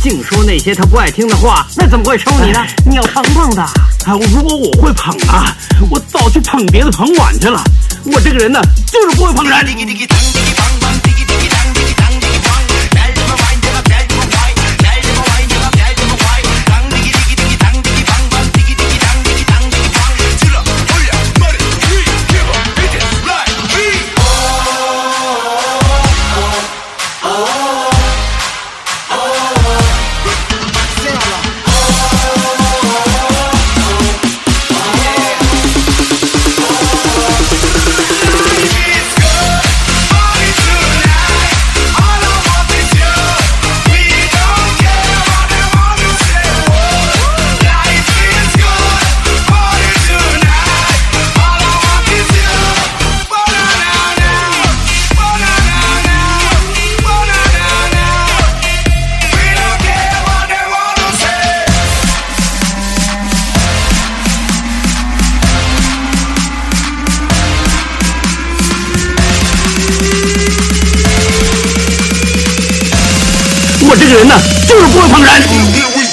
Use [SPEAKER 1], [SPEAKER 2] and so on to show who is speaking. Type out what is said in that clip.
[SPEAKER 1] 净说那些他不爱听的话，那怎么会抽你呢？你要捧捧的。
[SPEAKER 2] 如果我会捧啊，我早去捧别的捧碗去了。我这个人呢，就是不会捧人。我这个人呢，就是不会捧人。